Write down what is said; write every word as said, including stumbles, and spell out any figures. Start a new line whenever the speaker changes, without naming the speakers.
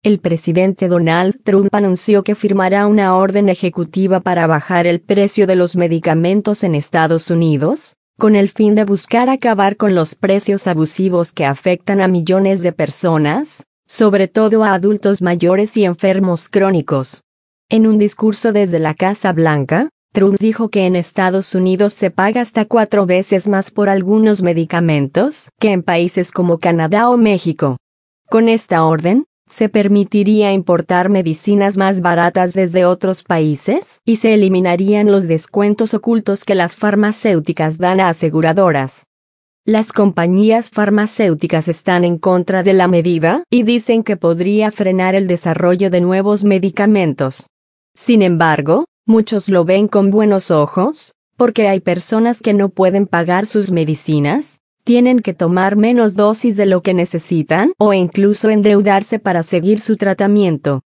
El presidente Donald Trump anunció que firmará una orden ejecutiva para bajar el precio de los medicamentos en Estados Unidos, con el fin de buscar acabar con los precios abusivos que afectan a millones de personas, sobre todo a adultos mayores y enfermos crónicos. En un discurso desde la Casa Blanca, Trump dijo que en Estados Unidos se paga hasta cuatro veces más por algunos medicamentos que en países como Canadá o México. Con esta orden, se permitiría importar medicinas más baratas desde otros países y se eliminarían los descuentos ocultos que las farmacéuticas dan a aseguradoras. Las compañías farmacéuticas están en contra de la medida y dicen que podría frenar el desarrollo de nuevos medicamentos. Sin embargo, muchos lo ven con buenos ojos, porque hay personas que no pueden pagar sus medicinas, tienen que tomar menos dosis de lo que necesitan o incluso endeudarse para seguir su tratamiento.